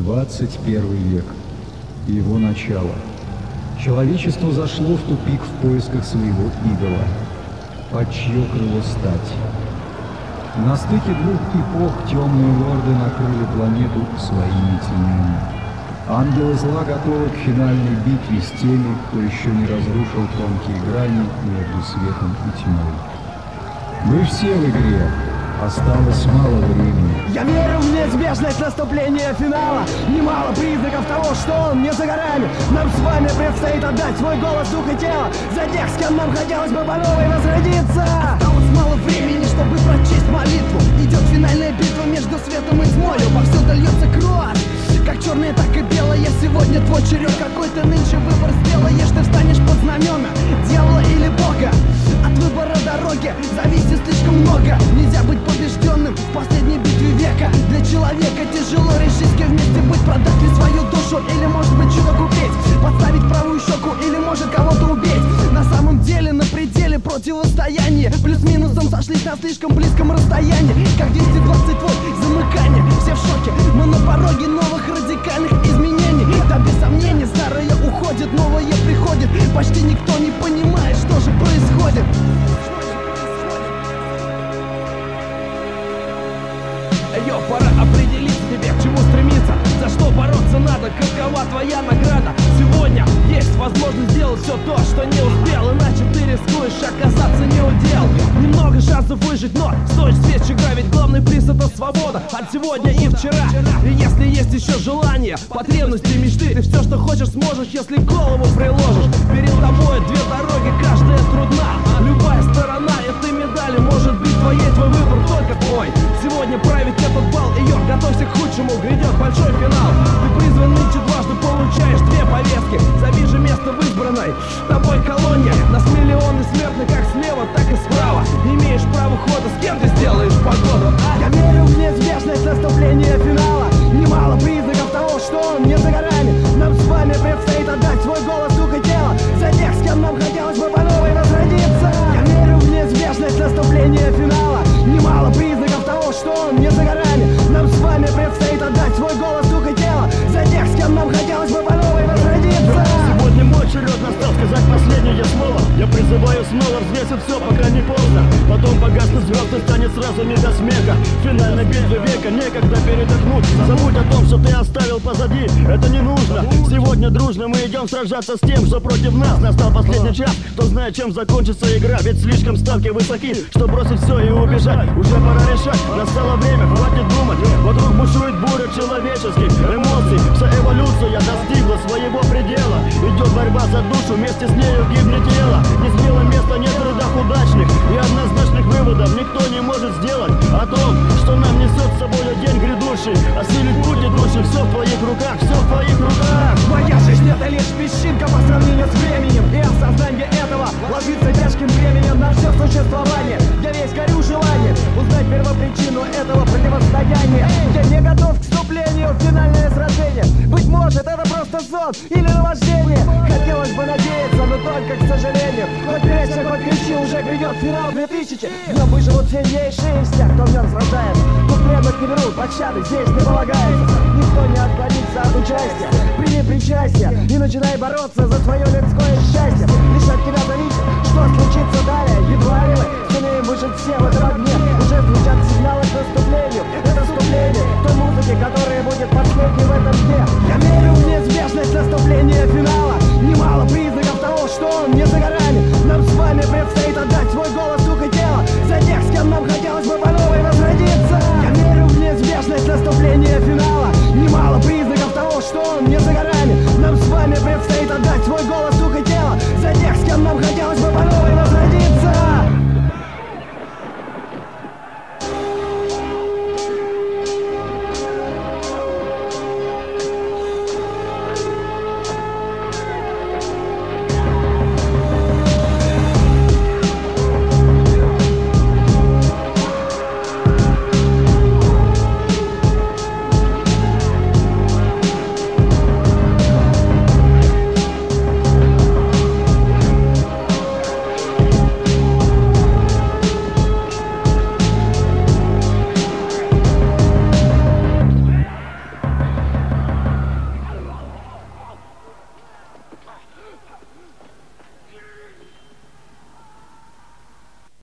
21 век и его начало. Человечество зашло в тупик в поисках своего идола. Под чье крыло стать? На стыке двух эпох темные лорды накрыли планету своими тенями. Ангелы зла готовы к финальной битве с теми, кто еще не разрушил тонкие грани между светом и тьмой. Мы все в игре. Осталось мало времени. Я верю в неизбежность наступления финала. Немало признаков того, что он не за горами. Нам с вами предстоит отдать свой голос, дух и тело за тех, с кем нам хотелось бы по новой возродиться. Осталось мало времени, чтобы прочесть молитву. Идет финальная битва между светом и тьмой. Повсюду льется кровь, как черная, так и белая. Сегодня твой черед, какой ты нынче выбор сделаешь. Ты встанешь под знамена дьявола или Бога. От выбора дороги зависит слишком много. Нельзя быть побежденным в последней битве века. Для человека тяжело решить, с кем вместе быть. Продать ли свою душу или, может быть, чудо купить. Подставить правую щеку или, может, кого-то убить. На самом деле на пределе противостояния. Плюс-минусом сошлись на слишком близком расстоянии. Как 10-20 вольт замыкание. Все в шоке, мы на пороге новых радикальных изменений. Да без сомнений, старое уходит, новое приходит. Почти никто не понимает, что же происходит. Йо, пора определиться тебе, к чему стремиться. За что бороться надо, какова твоя награда. Сегодня есть возможность сделать все то, что не успел. Иначе ты рискуешь оказаться не удел. Немного шансов выжить, но стоит свеч игра. Ведь главный приз — это свобода от сегодня и вчера. И если есть еще желание, потребности, мечты, ты все, что хочешь, сможешь, если голову приложишь. Перед тобой две дороги, каждая трудна. Любая сторона этой медали может быть твоей, твой выбор только твой. Сегодня править этот бал, ее готовься к худшему, грядет большой финал. Ты призван нынче дважды, получаешь две повестки. Зови же место в избранной тобой колонне. Нас миллионы смертных как слева, так и справа. Имеешь право хода, с кем ты сделаешь погоду. Я верю в неизбежность наступления финала. Немало признаков того, что он не за горами. Нам с вами предстоит отдать свой голос, дух и тело за тех, с кем нам хотелось бы по новой возродиться. Я верю в неизбежность наступления финала. Немало признаков того, что он не за горами. Нам с вами предстоит отдать свой голос, дух и тело за тех, с кем нам хотелось бы по новой возродиться. Сегодня мой черед настал сказать последнее слово. Я призываю снова взвесить все, пока не поздно. Потом погаснут звезды, станет сразу не до смеха. В финальной битве века некогда передохнуть. Забудь о том, что ты оставил позади, это не нужно. Сегодня дружно мы идем сражаться с тем, что против нас. Настал последний час, кто знает, чем закончится игра. Ведь слишком ставки высоки, что бросить все и убежать. Уже пора решать, настало время, хватит думать. Вокруг бушует буря человеческих эмоций. Вся эволюция достигла своего предела. Идет борьба за душу, вместе с нею гибнет тело. Не смело места нет в рядах удачных, и однозначных выводов никто не может сделать о том, что нам несет с собой день грядущий. Осилить путь идущий, все в твоих руках, все в твоих руках. Моя жизнь — это лишь песчинка по сравнению с временем. И осознание этого ложится тяжким бременем на все существование. Я весь горю желанием узнать первопричину этого противостояния. Я не готов к вступлению в финальное сражение. Быть может, это просто сон или наваждение. Хотелось бы надеяться, но только к сожалению. Хоть кричи, хоть кричи, уже грядет финал 2000. В нем выживут сильнейшие из тех, кто в нем сражается. Тут пленных не берут, пощады здесь не полагается. Никто не отклонится от участия. Прими причастие и начинай бороться за свое людское счастье. Лишь от тебя зависит, что случится далее. Едва ли мы сумеем выжить все в этом огне. Уже звучат сигналы к наступлению. Это вступление той музыки, которая будет последней в этом дне. Я верю в неизбежность наступления финала. Немало признаков того, что он не за горами.